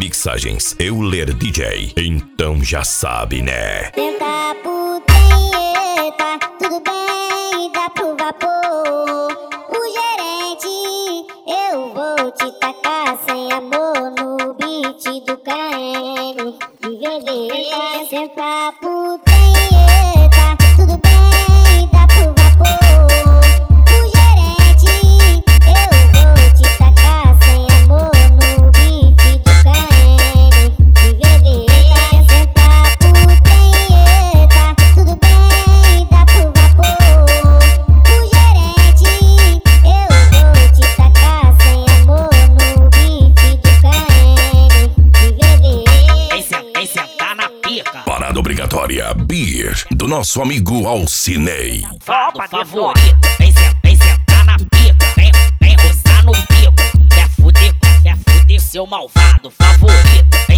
Mixagens Euler DJ. Então já sabe, né? Tenta putreta, tudo bem, dá pro vapor. O gerente, eu vou te tacar sem amor no beat do KM. E vender, tenta putreta, tudo bem, dá pro vapor. O gerente, eu vou te tacar sem amor no beat do KM. E vender, tenta putreta, tudo bem, dá pro vapor. O gerente, eu vou te tacar sem amor no beat do KM. E vender, vem sentar na pica. Parada obrigatória Beer, do nosso amigo Alcinei. Opa, favorito, vem sentar na pica. Vem roçar no pico. Quer fuder, seu malvado favorito.